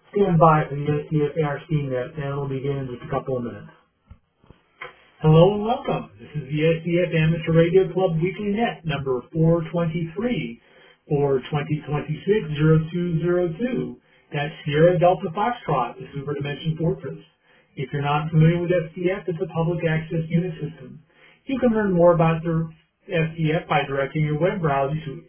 Stand by for the SDF ARC-net, and it'll begin in just a couple of minutes. Hello and welcome. This is the SDF Amateur Radio Club Weekly Net, number 423 for 2026-0202. That's Sierra Delta Foxtrot, the Super Dimension Fortress. If you're not familiar with SDF, it's a public access unit system. You can learn more about the SDF by directing your web browser to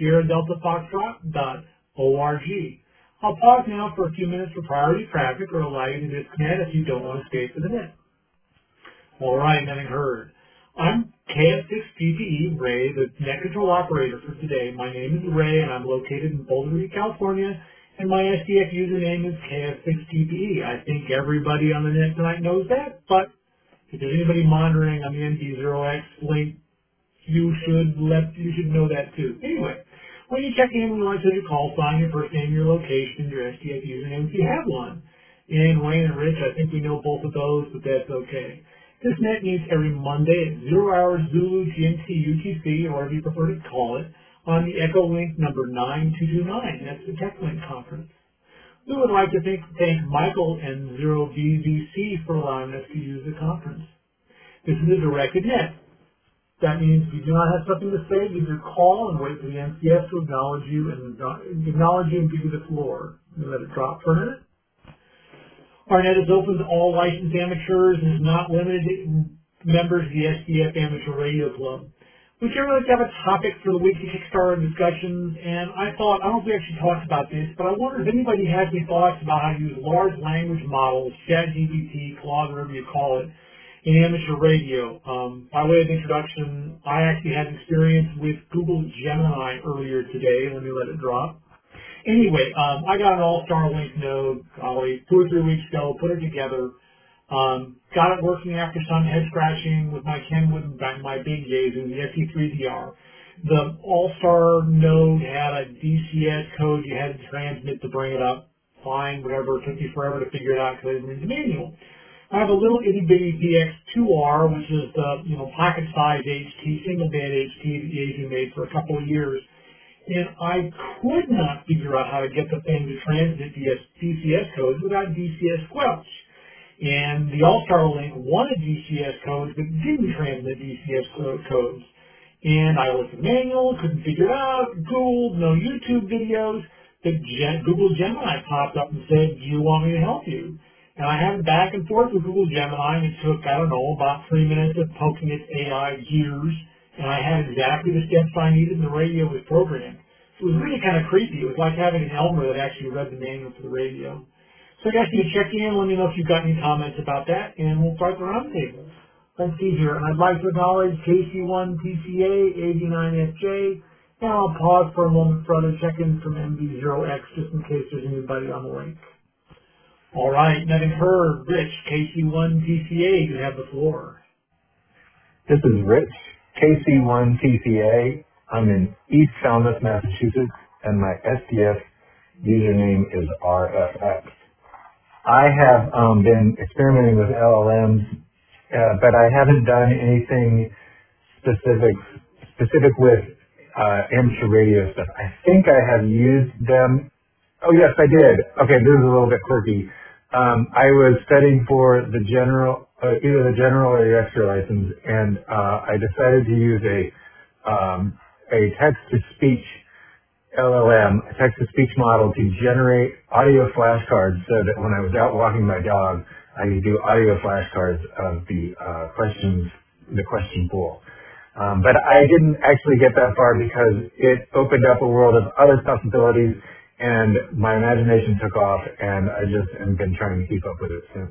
sierradeltafoxtrot.org. I'll pause now for a few minutes for priority traffic or allow you to disconnect if you don't want to stay for the net. All right, nothing heard. I'm KF6PPE Ray, the net control operator for today. My name is Ray, and I'm located in Boulder, California, and my SDF username is KF6PPE. I think everybody on the net tonight knows that, but if there's anybody monitoring on the MD0X link, you should know that too. Anyway, when you check in, we want to your call sign, your first name, your location, your SDF username if you have one. And Wayne and Rich, I think we know both of those, but that's okay. This net meets every Monday at 0 hours Zulu GMT UTC, or whatever you prefer to call it, on the Echo Link number 9229. That's the TechLink conference. We would like to thank Michael and Zero BVC for allowing us to use the conference. This is a directed net. That means if you do not have something to say, give your call and wait for the MCS to acknowledge you and give you the floor. Let it drop for a minute. Our net is open to all licensed amateurs and is not limited to members of the SDF Amateur Radio Club. We generally like to have a topic for the weekly Kickstarter discussions, and I don't know if we actually talked about this, but I wonder if anybody has any thoughts about how to use large language models, ChatGPT, Claude, whatever you call it, in amateur radio. By way of introduction, I actually had experience with Google Gemini earlier today. Let me let it drop. Anyway, I got an all-star link node probably 2 or 3 weeks ago, put it together, got it working after some head scratching with my Kenwood and my big Yaesu, the SE3DR. The all-star node had a DCS code you had to transmit to bring it up. Fine, whatever. It took me forever to figure it out because I didn't read the manual. I have a little itty-bitty PX2R, which is the pocket-sized HT, single-band HT that Yaesu made for a couple of years. And I could not figure out how to get the thing to transmit DCS codes without DCS squelch. And the All-Star Link wanted DCS codes but didn't transmit DCS codes. And I looked at the manual, couldn't figure it out, Googled, no YouTube videos. But Google Gemini popped up and said, do you want me to help you? And I had back and forth with Google Gemini, and it took, about 3 minutes of poking its AI gears. And I had exactly the steps I needed, and the radio was programmed. So it was really kind of creepy. It was like having an Elmer that actually read the manual for the radio. So I guess you check in, let me know if you've got any comments about that, and we'll start the roundtable. Let's see here. And I'd like to acknowledge KC1TCA, 89FJ, and I'll pause for a moment for other check-ins from MB0X just in case there's anybody on the link. All right, nothing heard. Rich, KC1TCA, you have the floor. This is Rich, KC1TCA. I'm in East Falmouth, Massachusetts, and my SDF username is RFX. I have been experimenting with LLMs, but I haven't done anything specific with amateur radio stuff. I think I have used them. Oh, yes, I did. Okay, this is a little bit quirky. I was studying for the general, either the general or the extra license, and I decided to use a text-to-speech LLM, a text-to-speech model to generate audio flashcards so that when I was out walking my dog, I could do audio flashcards of the question pool. But I didn't actually get that far because it opened up a world of other possibilities, and my imagination took off, and I just have been trying to keep up with it since.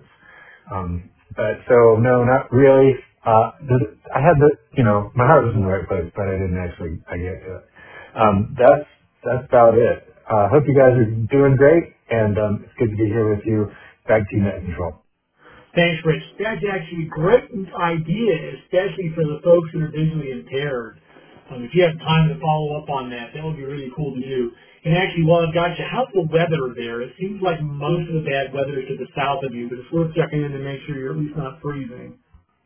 But so, no, not really. I had my heart was in the right place, but I didn't actually, get to it. That's about it. Hope you guys are doing great, and it's good to be here with you. Back to you, Net Control. Thanks, Rich. That's actually a great idea, especially for the folks that are visually impaired. If you have time to follow up on that, that would be really cool to do. And actually, while I've got you, how's the weather there? It seems like most of the bad weather is to the south of you, but it's worth checking in to make sure you're at least not freezing.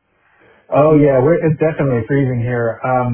Oh yeah, it's definitely freezing here.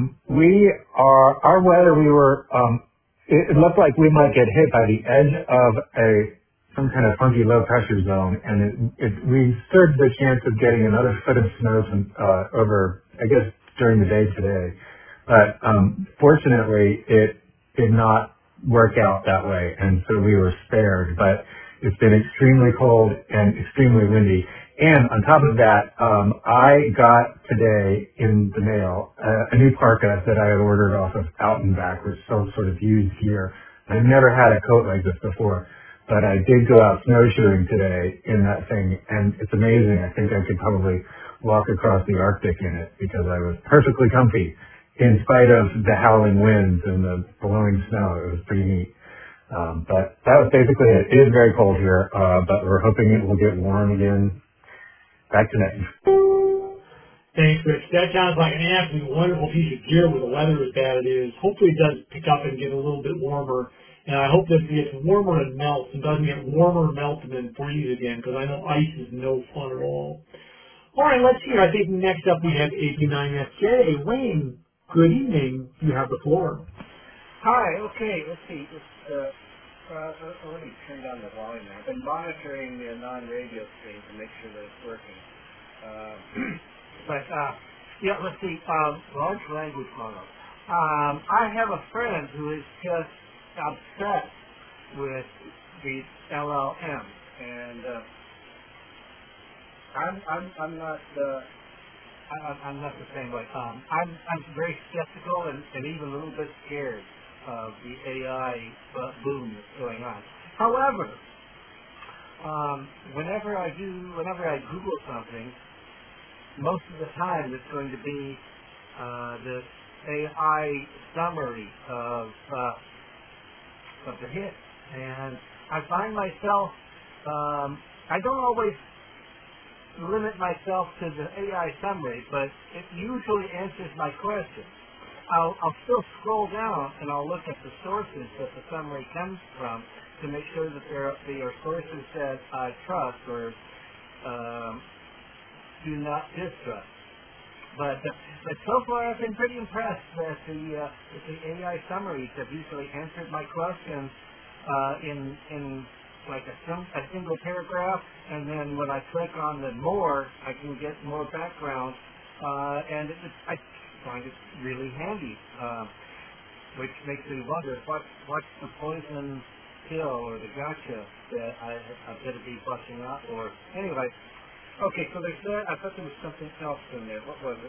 Our weather, it looked like we might get hit by the edge of a some kind of funky low pressure zone, and we stood the chance of getting another foot of snow over, I guess, during the day today. But fortunately, it did not work out that way, and so we were spared. But it's been extremely cold and extremely windy. And on top of that, I got today in the mail a new parka that I had ordered off of Out and Back, which sells sort of used gear. I've never had a coat like this before, but I did go out snowshoeing today in that thing, and it's amazing. I think I could probably walk across the Arctic in it because I was perfectly comfy in spite of the howling winds and the blowing snow. It was pretty neat. But that was basically it. It is very cold here, but we're hoping it will get warm again. Back to next. Thanks, Rich. That sounds like an absolutely wonderful piece of gear with the weather as bad as it is. Hopefully it does pick up and get a little bit warmer. And I hope that it gets warmer and melts and doesn't get warmer and melt and then freeze again, because I know ice is no fun at all. All right, let's see. I think next up we have AP9FJ. Wayne, good evening. You have the floor. Hi, okay, let's see. Let me turn down the volume now. I've been monitoring the non-radio stream to make sure that it's working. Yeah, let's see. Large language model. I have a friend who is just obsessed with the LLM, and I'm not the same way. I'm very skeptical and even a little bit scared of the AI boom that's going on. However, whenever I Google something, most of the time it's going to be the AI summary of the hit, and I find myself I don't always limit myself to the AI summary, but it usually answers my question. I'll still scroll down and I'll look at the sources that the summary comes from to make sure that they are sources that I trust or do not distrust. But so far I've been pretty impressed that the AI summaries have usually answered my questions in like a single paragraph, and then when I click on the more, I can get more background, and I find it really handy, which makes me wonder what's the poison pill or the gotcha that I better be watching out for. Anyway, okay, so there's that. I thought there was something else in there. What was it?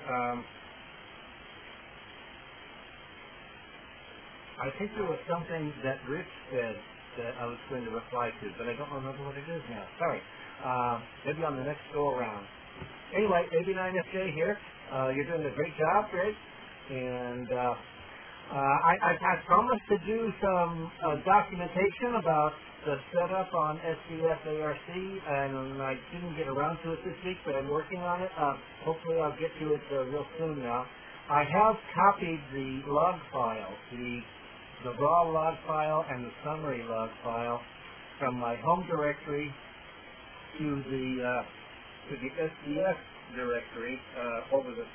I think there was something that Rich said that I was going to reply to, but I don't remember what it is now. Sorry. Maybe on the next go around. Anyway, AB9FJ here. You're doing a great job, Greg. And I promised to do some documentation about the setup on SDS ARC, and I didn't get around to it this week, but I'm working on it. Hopefully I'll get to it real soon now. I have copied the log file, the raw log file and the summary log file from my home directory to the SDS directory over the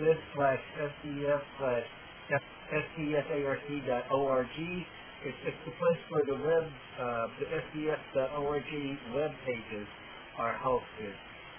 /sds/sdsarc.org. It's the place where the sds.org web pages are hosted.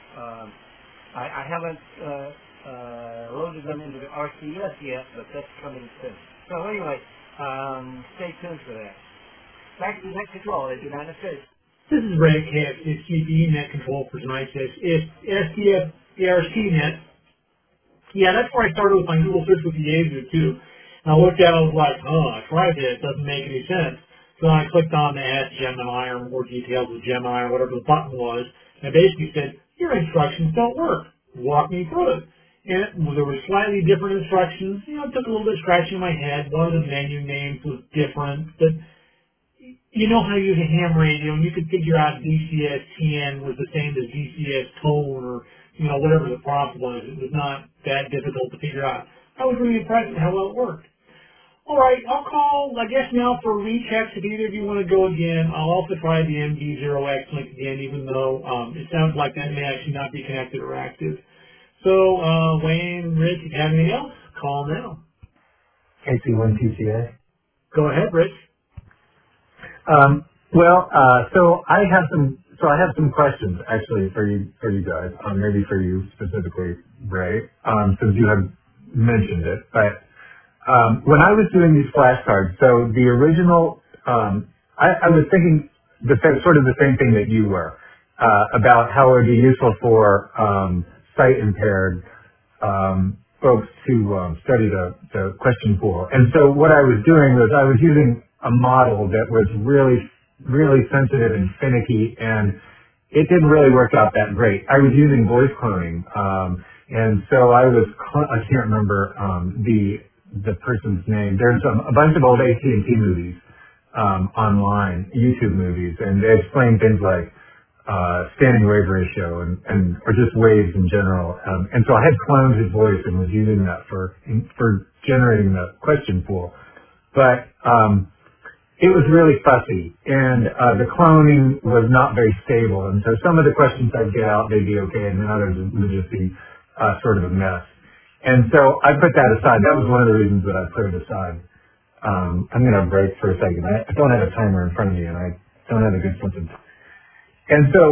I haven't loaded them into the RCS yet, but that's coming soon. So anyway, stay tuned for that. Back to Net Control, United States. This is Red Cat. It's CPE Net Control for tonight. It's SDF ARCnet. Yeah, that's where I started with my Google search with the Yaesu too. And I looked at it, I was like, I tried that. It doesn't make any sense. So I clicked on the Ask Gemini or more details with Gemini or whatever the button was. And it basically said, your instructions don't work. Walk me through it. And there were slightly different instructions. It took a little bit of scratching my head. One of the menu names was different. But you know how you use a ham radio, and you could figure out DCS-10 was the same as DCS-tone or, whatever the prompt was. It was not that difficult to figure out. I was really impressed with how well it worked. All right, I'll call, I guess, now for rechecks if either of you want to go again. I'll also try the MD0X link again, even though it sounds like that may actually not be connected or active. So, Wayne, Rich, if you have anything else, call now. KC1 TCA. Go ahead, Rich. Well, I have some questions actually for you guys, maybe for you specifically, Ray, since you have mentioned it. But when I was doing these flashcards, so the original, I was thinking sort of the same thing that you were about how it would be useful for sight impaired folks to study the question pool. And so what I was doing was I was using a model that was really, really sensitive and finicky, and it didn't really work out that great. I was using voice cloning, and so I can't remember the person's name. There's a bunch of old AT&T movies online, YouTube movies, and they explain things like standing wave ratio and or just waves in general. And so I had cloned his voice and was using that for generating the question pool. But it was really fussy, and the cloning was not very stable. And so some of the questions I'd get out, they'd be okay, and then others would just be sort of a mess. And so I put that aside. That was one of the reasons that I put it aside. I'm going to break for a second. I don't have a timer in front of me, and I don't have a good sense of time. And so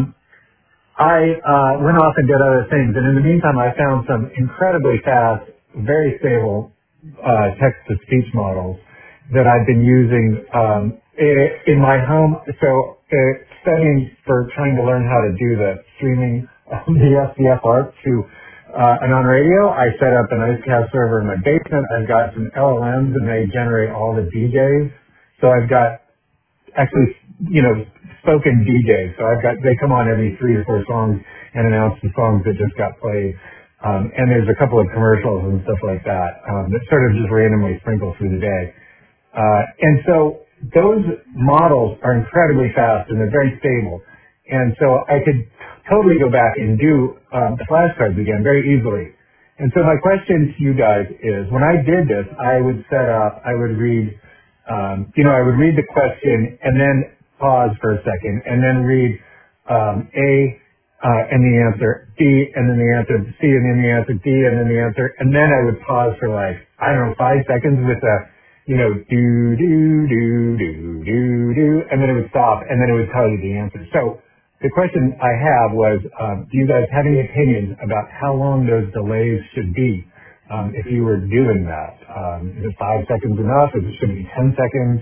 I went off and did other things. And in the meantime, I found some incredibly fast, very stable text-to-speech models that I've been using in my home. So studying for trying to learn how to do the streaming of the SDF art to and on radio, I set up an Icecast server in my basement. I've got some LLMs, and they generate all the DJs. So I've got actually, spoken DJs. So they come on every 3 or 4 songs and announce the songs that just got played. And there's a couple of commercials and stuff like that that sort of just randomly sprinkle through the day. And so those models are incredibly fast and they're very stable. And so I could totally go back and do the flashcards again very easily. And so my question to you guys is, when I did this, I would read I would read the question and then pause for a second and then read A and the answer, B and then the answer, C and then the answer, D and then the answer, and then I would pause for 5 seconds with a, do, do, do, do, do, do, and then it would stop and then it would tell you the answer. So the question I have was, do you guys have any opinions about how long those delays should be? If you were doing that, is it 5 seconds enough? Should it be 10 seconds?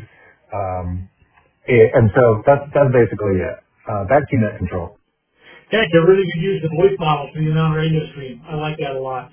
And so that's basically it. Back to you, Net Control. Heck, I really could use the voice model for the non-radio stream. I like that a lot.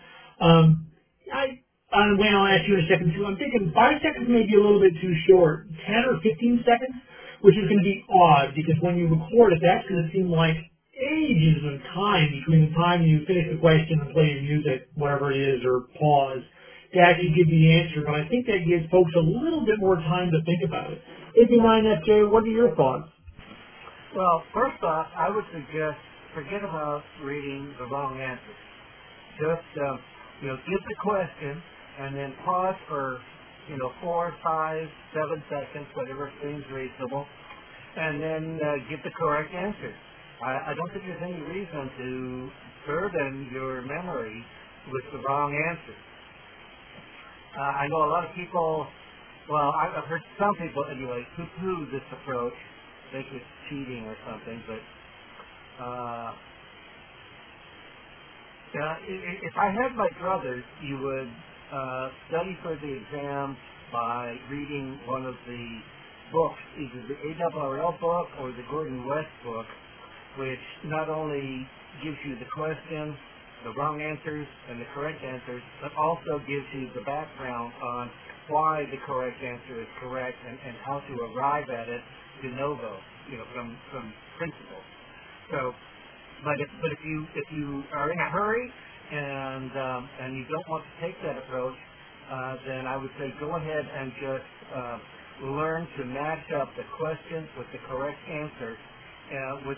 Wayne, I'll ask you in a second too. I'm thinking 5 seconds may be a little bit too short. 10 or 15 seconds, which is going to be odd because when you record it, that's going to seem like ages of time between the time you finish the question and play your music, whatever it is, or pause, to actually give the answer. But I think that gives folks a little bit more time to think about it. 89FJ, what are your thoughts? Well, first off, I would suggest forget about reading the wrong answer. Just, give the question and then pause for, 4, 5, 7 seconds, whatever seems reasonable, and then give the correct answer. I don't think there's any reason to burden your memory with the wrong answer. I know a lot of people, I've heard some people anyway poo-poo this approach, think it's cheating or something, but if I had my druthers, you would study for the exam by reading one of the books, either the ARRL book or the Gordon West book, which not only gives you the question, the wrong answers, and the correct answers, but also gives you the background on why the correct answer is correct and how to arrive at it de novo, from principle. So, but if you are in a hurry and you don't want to take that approach, then I would say go ahead and just learn to match up the question with the correct answer. With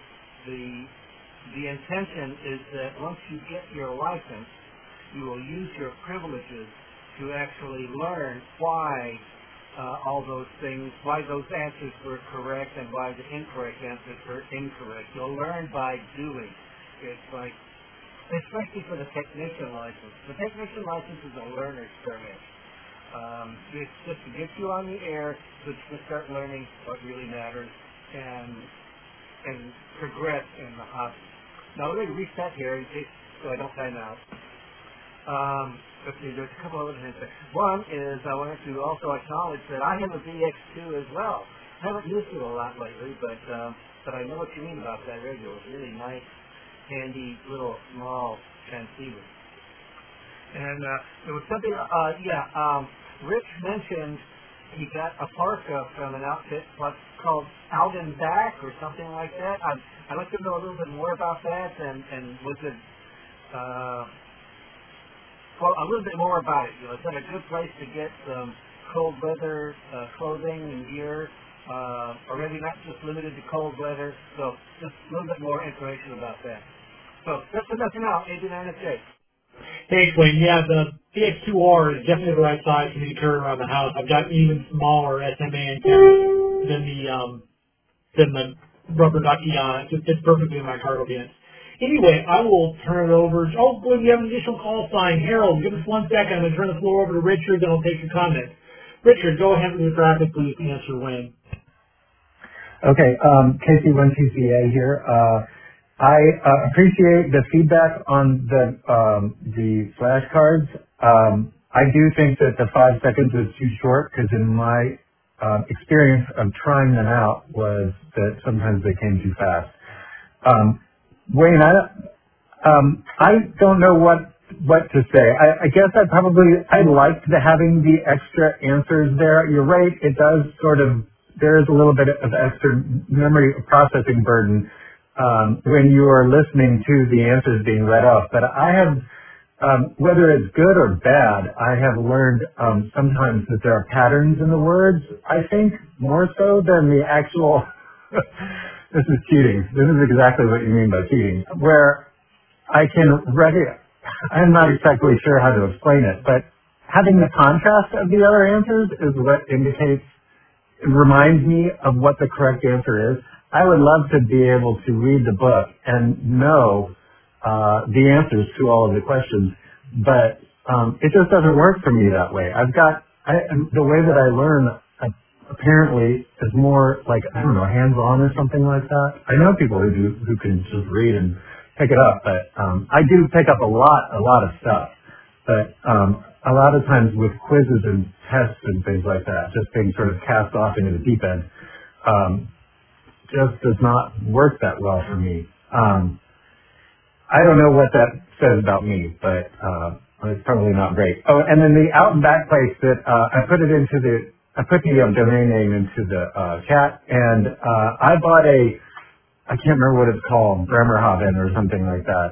the intention is that once you get your license, you will use your privileges to actually learn why all those things, why those answers were correct and why the incorrect answers were incorrect. You'll learn by doing. It's like, especially for the technician license. The technician license is a learner's permit. It's just to get you on the air so that you can start learning what really matters and progress in the hobby. Now let me reset here in case so I don't time out. Let's see, there's a couple other things there. One is I wanted to also acknowledge that I have a VX2 as well. I haven't used it a lot lately, but I know what you mean about that radio. It's really nice, handy, little, small transceiver. And there was something, Rich mentioned he got a parka from an outfit called Alden Back or something like that. I'd like to know a little bit more about that, and was it, well, a little bit more about it. You know, is that a good place to get some cold weather clothing and gear, or maybe not just limited to cold weather? So just a little bit more information about that. So that's for nothing else, 89FJ. Hey, Quinn. Yeah, the VX2R is definitely the right size for me to carry around the house. I've got even smaller SMA antennas than the rubber ducky on it. It fits perfectly in my cargo pants. Anyway, I will turn it over. Oh, boy, we have an additional call sign. Harold, give us 1 second. I'm going to turn the floor over to Richard, then I'll take your comments. Richard, go ahead with your traffic, please, to answer Wayne. Okay, KC1TCA here. I appreciate the feedback on the flashcards. I do think that the 5 seconds is too short because in my experience of trying them out was that sometimes they came too fast. Wayne, I don't know what to say. I guess I liked having the extra answers there. You're right. It does there is a little bit of extra memory processing burden when you are listening to the answers being read off. But I have, whether it's good or bad, I have learned sometimes that there are patterns in the words, I think, more so than the actual, this is cheating. This is exactly what you mean by cheating, where I can I'm not exactly sure how to explain it, but having the contrast of the other answers is what reminds me of what the correct answer is. I would love to be able to read the book and know the answers to all of the questions, but it just doesn't work for me that way. The way that I learn apparently is more like, I don't know, hands-on or something like that. I know people who can just read and pick it up, but I do pick up a lot of stuff. But a lot of times with quizzes and tests and things like that, just being sort of cast off into the deep end, just does not work that well for me. I don't know what that says about me, but it's probably not great. Oh, and then the out and back place that I put the domain name into the chat, and I bought I can't remember what it's called, Bremerhaven or something like that.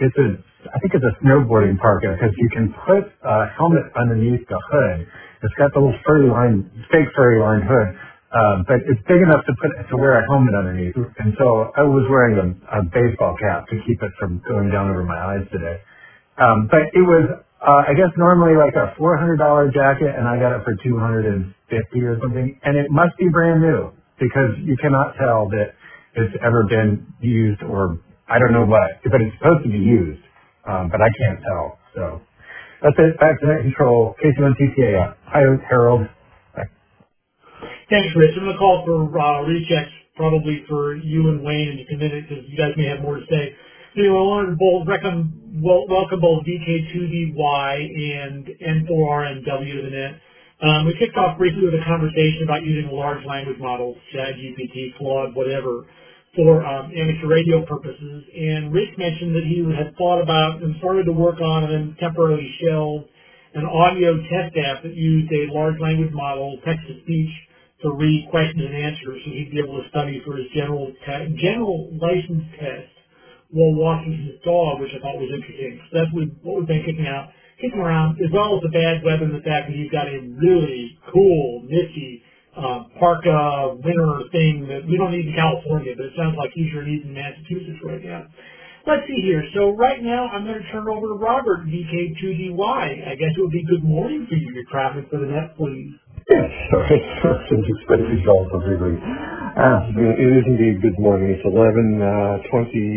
I think it's a snowboarding parka because you can put a helmet underneath the hood. It's got the little fake furry lined hood, but it's big enough to wear a helmet underneath. And so I was wearing a baseball cap to keep it from going down over my eyes today. But it was, I guess, normally like a $400 jacket, and I got it for $250 or something. And it must be brand new because you cannot tell that it's ever been used, or I don't know what, but it's supposed to be used, but I can't tell. So that's it. Back to net control. KC1TCA. Hi, Harold. Bye. Thanks, Rich. I'm going to call for rechecks probably for you and Wayne in just a minute because you guys may have more to say. Anyway, I wanted to welcome both VK2DY and N4RNW to the net. We kicked off briefly with a conversation about using large language models, ChatGPT, Claude, whatever, for amateur radio purposes. And Rich mentioned that he had thought about and started to work on and then temporarily shelved an audio test app that used a large language model, text-to-speech, to read questions and answers, so he'd be able to study for his general license test while walking his dog, which I thought was interesting. So that's what we've been kicking around, as well as the bad weather and the fact that he's got a really cool, nifty parka winter thing that we don't need in California, but it sounds like he sure needs in Massachusetts right now. Let's see here. So right now I'm going to turn over to Robert, VK2DY. I guess it would be good morning for you, your traffic for the net, please. Yes, sorry, since expected call completely. It is indeed good morning. It's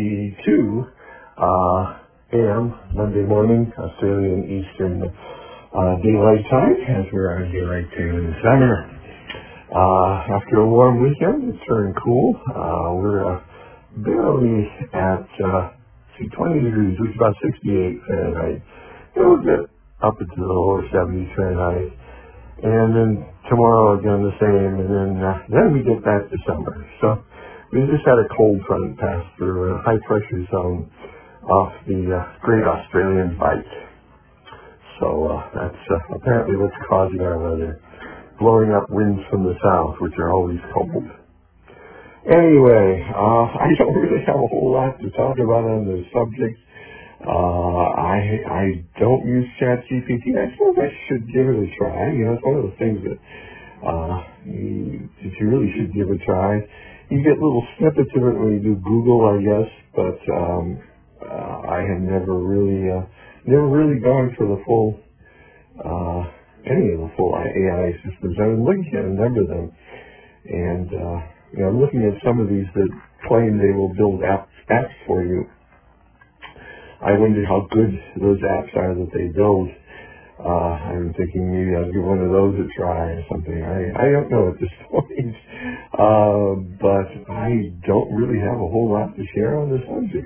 11:22 a.m. Monday morning, Australian Eastern daylight time, as we're on daylight time in the summer. After a warm weekend, it's turning cool. We're barely at 20 degrees, which is about 68 Fahrenheit. We'll get up into the lower 70s Fahrenheit. And then tomorrow again the same, and then we get back to summer. So we just had a cold front pass through a high pressure zone off the Great Australian Bight. So that's apparently what's causing our weather. Blowing up winds from the south, which are always cold. Anyway, I don't really have a whole lot to talk about on the subject. I don't use ChatGPT. I suppose I should give it a try. It's one of the things that you really should give a try. You get little snippets of it when you do Google, I guess, but I have never really gone for the full any of the full AI systems. I was looking at a number of them, and I'm looking at some of these that claim they will build apps for you. I wonder how good those apps are that they build. I'm thinking maybe I'll give one of those a try or something. I don't know at this point, but I don't really have a whole lot to share on the subject.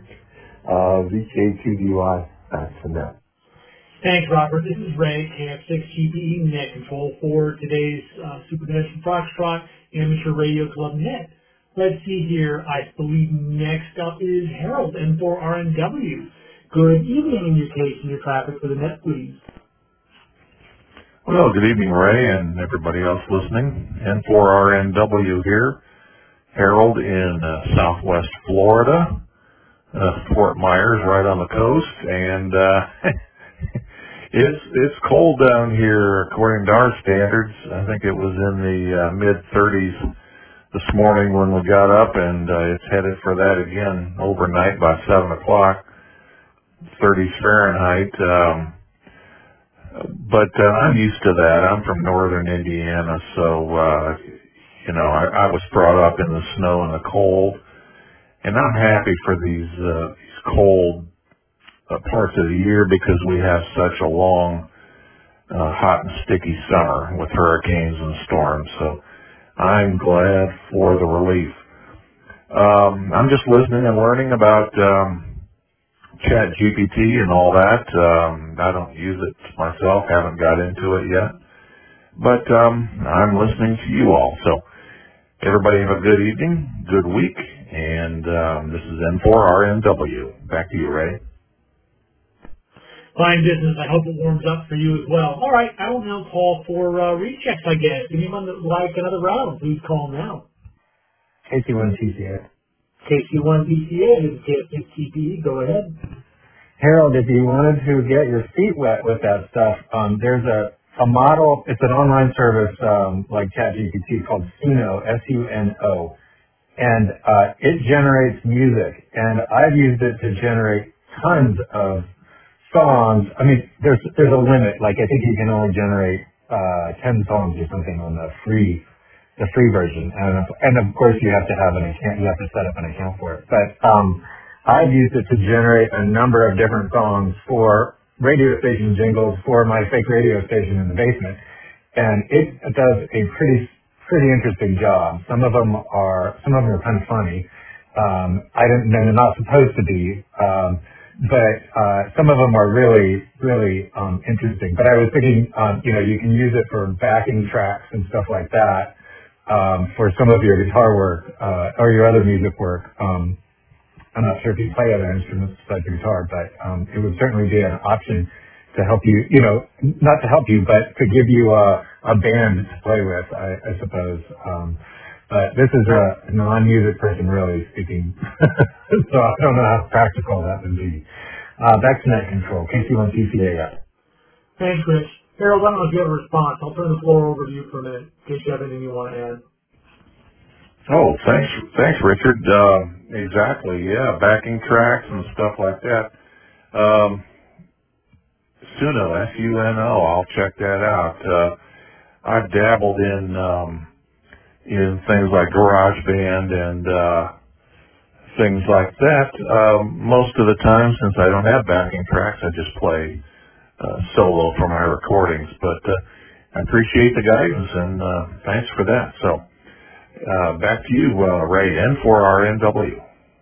VK2DY, back to net. Thanks, Robert. This is Ray, KF6GBE Net Control for today's Supernation Foxtrot Amateur Radio Club Net. Let's see here. I believe next up is Harold, N4RNW. Good evening in your case and your traffic for the net, please. Well, good evening, Ray, and everybody else listening. N4RNW here. Harold in southwest Florida, Fort Myers, right on the coast, and it's cold down here according to our standards. I think it was in the mid-30s this morning when we got up, and it's headed for that again overnight by 7 o'clock, 30 Fahrenheit. But I'm used to that. I'm from northern Indiana, so, I was brought up in the snow and the cold, and I'm happy for these cold parts of the year because we have such a long, hot and sticky summer with hurricanes and storms. So I'm glad for the relief. I'm just listening and learning about ChatGPT and all that. I don't use it myself, haven't got into it yet. But I'm listening to you all. So everybody have a good evening, good week, and this is N4RNW. Back to you, Ray. Fine business. I hope it warms up for you as well. All right, I will now call for rechecks, I guess. Anyone that would like another round, please call now. KC1TCA. KC1TCA is KF6TPE. Go ahead. Harold, if you wanted to get your feet wet with that stuff, there's a model. It's an online service like ChatGPT called Suno, S-U-N-O, and it generates music. And I've used it to generate tons of songs. I mean, there's a limit. Like I think you can only generate 10 songs or something on the free version, and of course you have to have an account. You have to set up an account for it. But I've used it to generate a number of different songs for radio station jingles for my fake radio station in the basement, and it does a pretty interesting job. Some of them are kind of funny. They're not supposed to be. But some of them are really, really interesting. But I was thinking, you can use it for backing tracks and stuff like that for some of your guitar work or your other music work. I'm not sure if you play other instruments besides the guitar, but it would certainly be an option to help you, not to help you, but to give you a band to play with, I suppose. But this is a non-music person really speaking, so I don't know how practical that would be. Back to net control, KC1TCA. Thanks, Rich. Harold, I don't know if you have a response. I'll turn the floor over to you for a minute in case you have anything you want to add. Oh, thanks, Richard. Exactly, yeah, backing tracks and stuff like that. Suno, S-U-N-O, I'll check that out. I've dabbled in things like GarageBand and things like that. Most of the time, since I don't have backing tracks, I just play solo for my recordings. But I appreciate the guidance, and thanks for that. So back to you, Ray, N4RNW.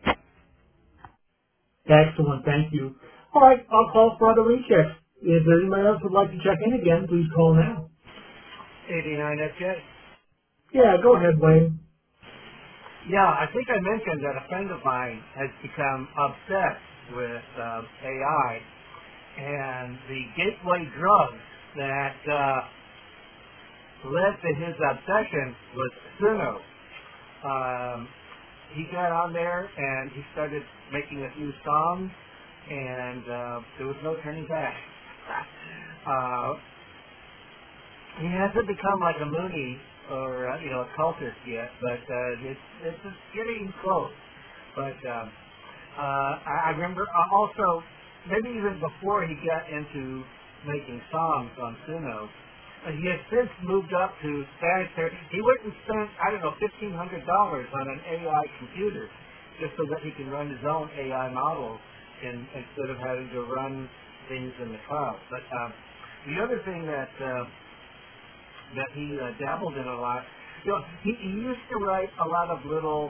Excellent, thank you. All right, I'll call for other rechecks. If there anybody else would like to check in again, please call now. 89FJ. Yeah, go ahead, Wayne. Yeah, I think I mentioned that a friend of mine has become obsessed with AI, and the gateway drug that led to his obsession was Suno. He got on there and he started making a few songs, and there was no turning back. He hasn't become like a Mooney or a cultist yet, but it's just getting close. But I remember also, maybe even before he got into making songs on Suno, he has since moved up to Spanish. He went and spent, $1,500 on an AI computer just so that he can run his own AI models instead of having to run things in the cloud. But the other thing that he dabbled in a lot, he used to write a lot of little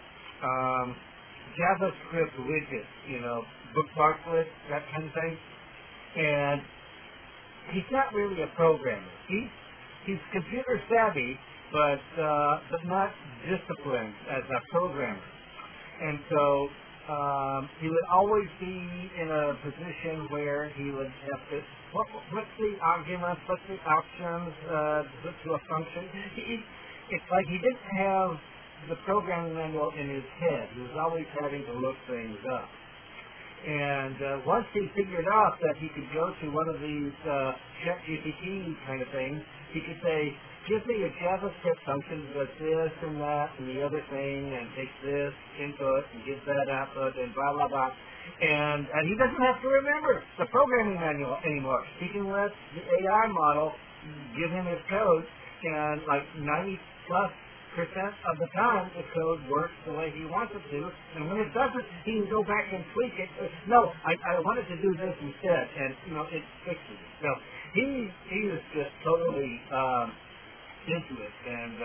JavaScript widgets, bookmarklets, that kind of thing. And he's not really a programmer. He's computer savvy, but not disciplined as a programmer. And so he would always be in a position where he would have to, what's the arguments, what's the options to a function? It's like he didn't have the programming manual in his head. He was always having to look things up. And once he figured out that he could go to one of these ChatGPT kind of things, he could say, give me a JavaScript function that does this and that and the other thing and takes this input and gives that output and blah, blah, blah. And he doesn't have to remember the programming manual anymore. He can let the AI model give him his code, and like 90+% of the time, the code works the way he wants it to, and when it doesn't, he can go back and tweak it. No, I wanted to do this instead, and it fixes it. So he was just totally into it, and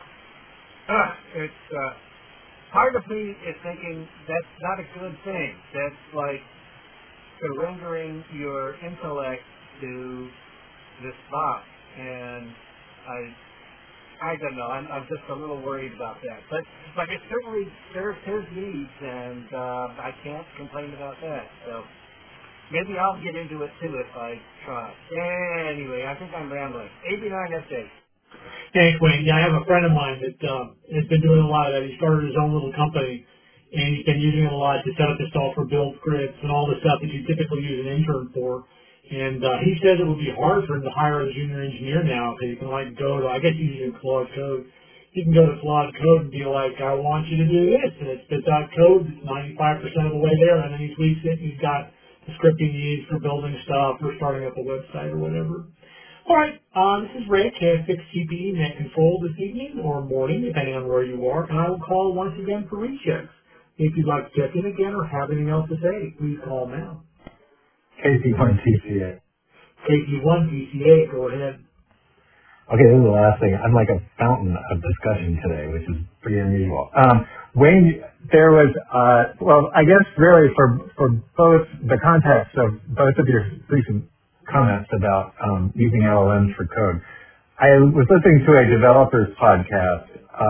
it's part of me is thinking that's not a good thing. That's like surrendering your intellect to this box, and I don't know. I'm just a little worried about that. But it certainly serves his needs, and I can't complain about that. So maybe I'll get into it too if I try. Anyway, I think I'm rambling. 89FJ. Thanks, Wayne. Yeah, I have a friend of mine that has been doing a lot of that. He started his own little company, and he's been using it a lot to set up his software build scripts and all the stuff that you typically use an intern for. And he says it would be hard for him to hire a junior engineer now because he can go to, I guess he's using Claude Code. He can go to Claude Code and be like, I want you to do this. And it spits out code that's 95% of the way there. And then he tweaks it. He's got the scripting he needs for building stuff or starting up a website or whatever. All right. This is Ray, KF6TPE Net Control this evening or morning, depending on where you are. And I will call once again for rechecks. If you'd like to check in again or have anything else to say, please call now. KP1TCA. KP1TCA, go ahead. Okay, this is the last thing. I'm like a fountain of discussion today, which is pretty unusual. Wayne, there was, I guess really for both the context of both of your recent comments about using LLMs for code, I was listening to a developers podcast.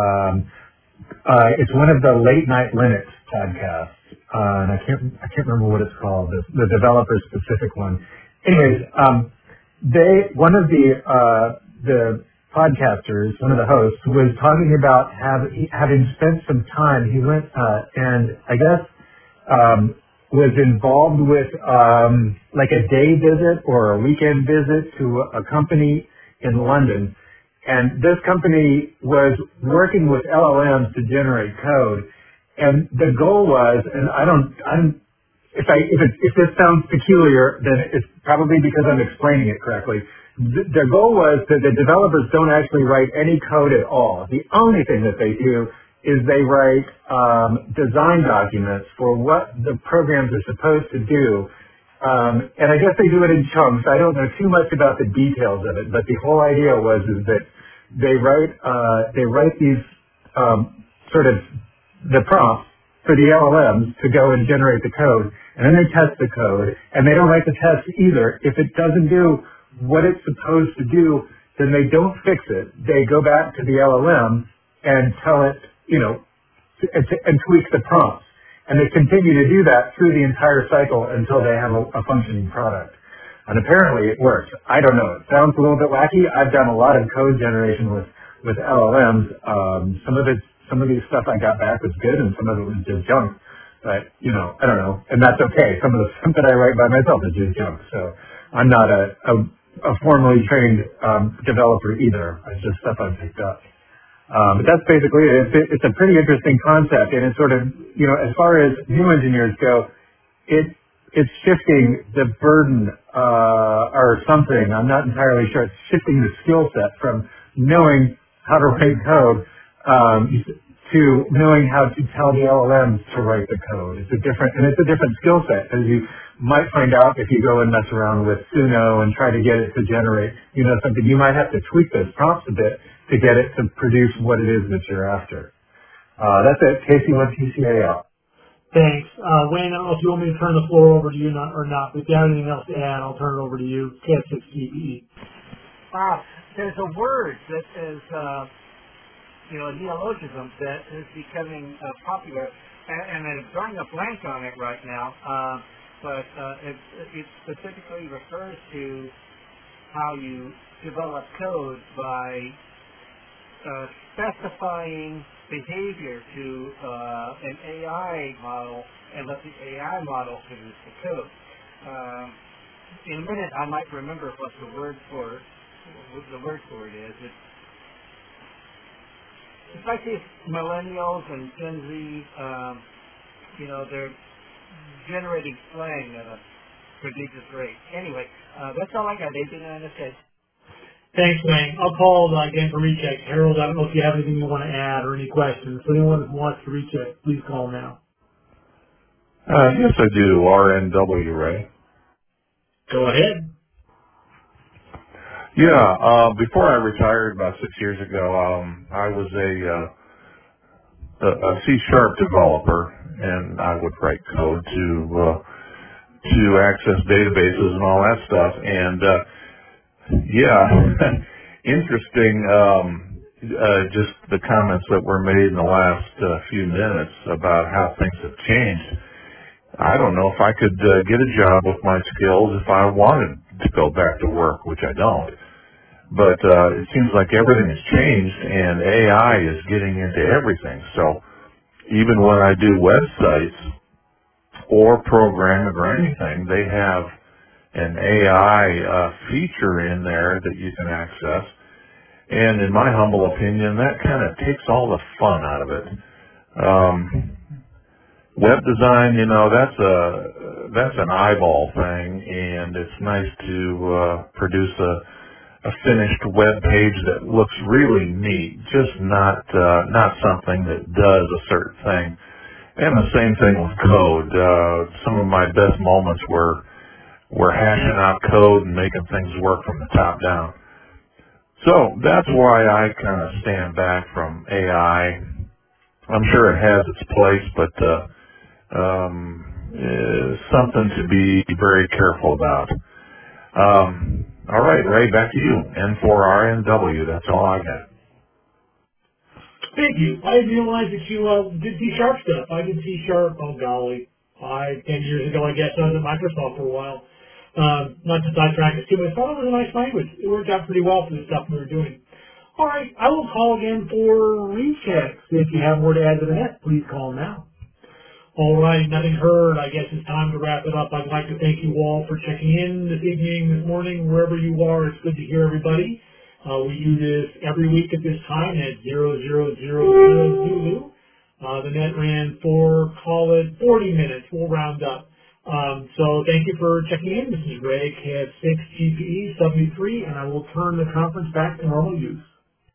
It's one of the late night Linux podcasts. And I can't remember what it's called, the developer specific one. Anyways, one of the podcasters, one of the hosts, was talking about having spent some time. He went and I guess was involved with like a day visit or a weekend visit to a company in London, and this company was working with LLMs to generate code. And the goal was, and if this sounds peculiar, then it's probably because I'm explaining it correctly. The goal was that the developers don't actually write any code at all. The only thing that they do is they write design documents for what the programs are supposed to do, And I guess they do it in chunks. I don't know too much about the details of it, but the whole idea is that they write these sort of the prompts for the LLMs to go and generate the code, and then they test the code, and they don't write the test either. If it doesn't do what it's supposed to do, then they don't fix it. They go back to the LLM and tell it, and tweak the prompts. And they continue to do that through the entire cycle until they have a functioning product. And apparently it works. I don't know. It sounds a little bit wacky. I've done a lot of code generation with LLMs. Some of the stuff I got back was good, and some of it was just junk. But I don't know, and that's okay. Some of the stuff that I write by myself is just junk. So I'm not a formally trained developer either. It's just stuff I've picked up. But that's basically it. It's a pretty interesting concept, and it's sort of, as far as new engineers go, it's shifting the burden, or something. I'm not entirely sure. It's shifting the skill set from knowing how to write code, to knowing how to tell the LLMs to write the code. It's a different skill set, as you might find out if you go and mess around with Suno and try to get it to generate, something. You might have to tweak those prompts a bit to get it to produce what it is that you're after. That's it. Casey went TCA out. Thanks. Wayne, I don't know if you want me to turn the floor over to you or not, but if you have anything else to add, I'll turn it over to you. KF6GBE. There's a word that is, a neologism that is becoming popular, and I'm drawing a blank on it right now, but it specifically refers to how you develop code by specifying behavior to an AI model and let the AI model produce the code. In a minute, I might remember what the word for it is. It's like these millennials and Gen Z, they're generating slang at a prodigious rate. Anyway, that's all I got. AJ9SK. Thanks, Wayne. I'll call again for recheck. Harold, I don't know if you have anything you want to add or any questions. So anyone who wants to recheck, please call now. Yes, I do. RNW, Ray. Go ahead. Yeah, before I retired about 6 years ago, I was a C# developer, and I would write code to access databases and all that stuff. And yeah, interesting. Just the comments that were made in the last few minutes about how things have changed. I don't know if I could get a job with my skills if I wanted to go back to work, which I don't. But it seems like everything has changed, and AI is getting into everything. So even when I do websites or programming or anything, they have an AI feature in there that you can access. And in my humble opinion, that kind of takes all the fun out of it. Web design, that's an eyeball thing, and it's nice to produce a finished web page that looks really neat, just not something that does a certain thing. And the same thing with code. Some of my best moments were hashing out code and making things work from the top down. So that's why I kind of stand back from AI. I'm sure it has its place, but something to be very careful about. All right, Ray, back to you. N4RNW, that's all I got. Thank you. I didn't realize that you did C# stuff. I did C#, oh golly, 10 years ago, I guess. I was at Microsoft for a while. Not to sidetrack us too much, but it was a nice language. It worked out pretty well for the stuff we were doing. All right, I will call again for rechecks. If you have more to add to that, please call now. All right, nothing heard. I guess it's time to wrap it up. I'd like to thank you all for checking in this evening, this morning, wherever you are. It's good to hear everybody. We do this every week at this time at 0000 Zulu. The net ran for, call it, 40 minutes. We'll round up. So thank you for checking in. This is Ray, KF6GPE 73, and I will turn the conference back to normal use.